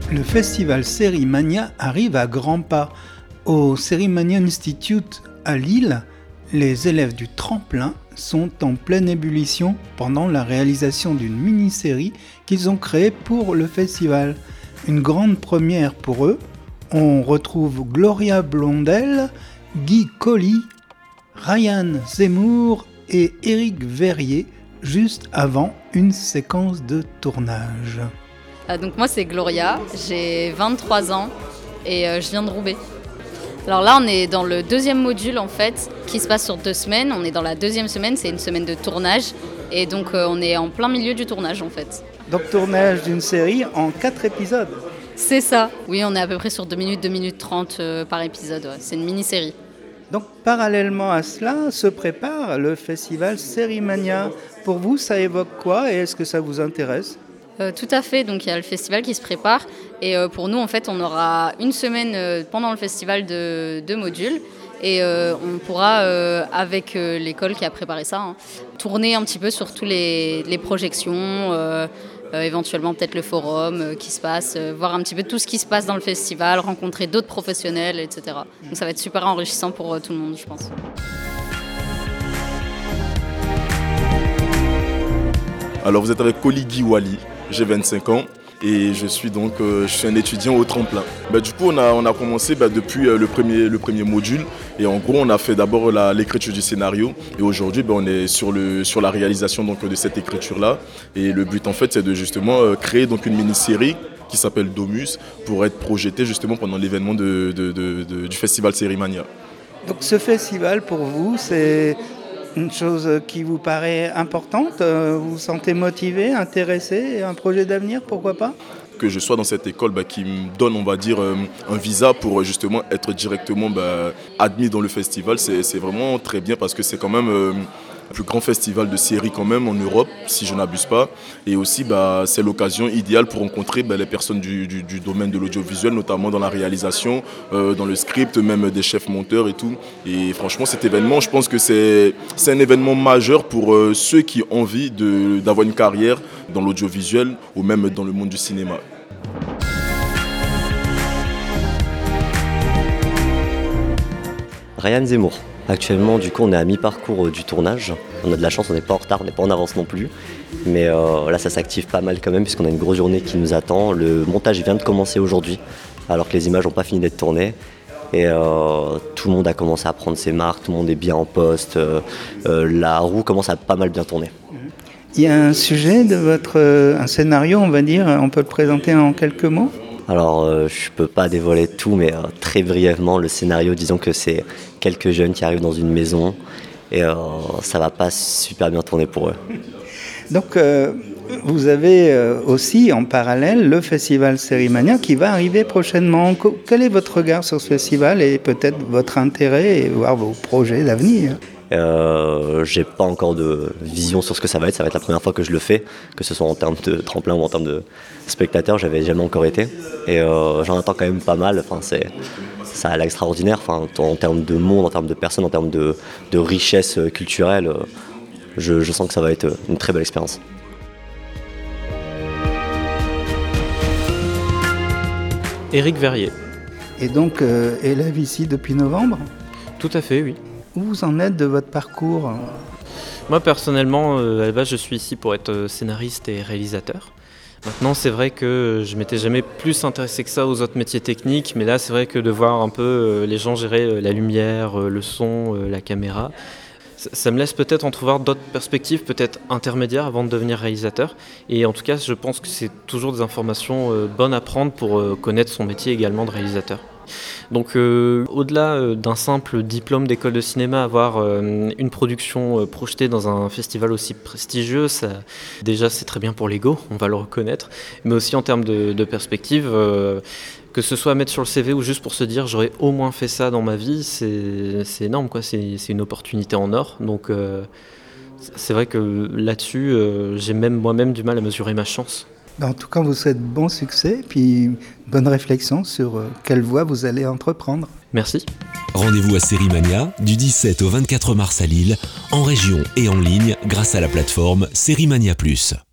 Le festival Sérimania arrive à grands pas. Au Sérimania Institute à Lille, les élèves du tremplin sont en pleine ébullition pendant la réalisation d'une mini-série qu'ils ont créée pour le festival. Une grande première pour eux. On retrouve Gloria Blondel, Guy Colli, Ryan Zemmour et Éric Verrier juste avant une séquence de tournage. Donc moi c'est Gloria, j'ai 23 ans et je viens de Roubaix. Alors là on est dans le deuxième module en fait qui se passe sur 2 semaines. On est dans la deuxième semaine, c'est une semaine de tournage et donc on est en plein milieu du tournage en fait. Donc tournage d'une série en 4 épisodes. C'est ça. Oui, on est à peu près sur 2 minutes 30 par épisode. Ouais. C'est une mini-série. Donc parallèlement à cela se prépare le festival Sérimania. Pour vous ça évoque quoi et est-ce que ça vous intéresse ? Tout à fait, donc il y a le festival qui se prépare et pour nous en fait on aura une semaine pendant le festival de modules et on pourra avec l'école qui a préparé ça tourner un petit peu sur tous les projections, éventuellement peut-être le forum qui se passe, voir un petit peu tout ce qui se passe dans le festival, rencontrer d'autres professionnels, etc. Donc ça va être super enrichissant pour tout le monde je pense. Alors vous êtes avec Koligi Wali, j'ai 25 ans et je suis un étudiant au tremplin. Du coup on a commencé depuis le premier module et en gros on a fait d'abord l'écriture du scénario et aujourd'hui on est sur la réalisation de cette écriture là et le but en fait c'est de justement créer une mini-série qui s'appelle Domus pour être projetée justement pendant l'événement du festival Sérimania. Donc ce festival pour vous c'est une chose qui vous paraît importante, vous vous sentez motivé, intéressé, un projet d'avenir, pourquoi pas ? Que je sois dans cette école qui me donne, on va dire, un visa pour justement être directement admis dans le festival, c'est vraiment très bien parce que c'est quand même le plus grand festival de séries quand même en Europe, si je n'abuse pas. Et aussi, c'est l'occasion idéale pour rencontrer les personnes du domaine de l'audiovisuel, notamment dans la réalisation, dans le script, même des chefs monteurs et tout. Et franchement, cet événement, je pense que c'est un événement majeur pour ceux qui ont envie d'avoir une carrière dans l'audiovisuel ou même dans le monde du cinéma. Ryan Zemmour. Actuellement, du coup, on est à mi-parcours du tournage. On a de la chance, on n'est pas en retard, on n'est pas en avance non plus. Mais là, ça s'active pas mal quand même, puisqu'on a une grosse journée qui nous attend. Le montage vient de commencer aujourd'hui, alors que les images n'ont pas fini d'être tournées. Et tout le monde a commencé à prendre ses marques, tout le monde est bien en poste. La roue commence à pas mal bien tourner. Il y a un sujet un scénario, on va dire, on peut le présenter en quelques mots ? Alors, je peux pas dévoiler tout, mais très brièvement, le scénario, disons que c'est quelques jeunes qui arrivent dans une maison et ça va pas super bien tourner pour eux. Donc, vous avez aussi en parallèle le festival Sérimania qui va arriver prochainement. Quel est votre regard sur ce festival et peut-être votre intérêt et voir vos projets d'avenir ? J'ai pas encore de vision sur ce que ça va être la première fois que je le fais, que ce soit en termes de tremplin ou en termes de spectateurs, j'avais jamais encore été et j'en attends quand même pas mal, ça a l'air extraordinaire, en termes de monde, en termes de personnes, en termes de richesse culturelle, je sens que ça va être une très belle expérience. Éric Verrier. Et donc élève ici depuis novembre ? Tout à fait, oui. Où vous en êtes de votre parcours ? Moi personnellement, à la base, je suis ici pour être scénariste et réalisateur. Maintenant, c'est vrai que je m'étais jamais plus intéressé que ça aux autres métiers techniques, mais là, c'est vrai que de voir un peu les gens gérer la lumière, le son, la caméra, ça me laisse peut-être entrevoir d'autres perspectives, peut-être intermédiaires avant de devenir réalisateur. Et en tout cas, je pense que c'est toujours des informations bonnes à prendre pour connaître son métier également de réalisateur. Donc au-delà d'un simple diplôme d'école de cinéma, avoir une production projetée dans un festival aussi prestigieux, ça, déjà c'est très bien pour l'ego, on va le reconnaître, mais aussi en termes de perspective, que ce soit à mettre sur le CV ou juste pour se dire j'aurais au moins fait ça dans ma vie, c'est énorme, quoi. C'est une opportunité en or. Donc c'est vrai que là-dessus, j'ai même moi-même du mal à mesurer ma chance. En tout cas, vous souhaite bon succès, puis bonne réflexion sur quelle voie vous allez entreprendre. Merci. Rendez-vous à Sérimania du 17 au 24 mars à Lille, en région et en ligne grâce à la plateforme Sérimania+.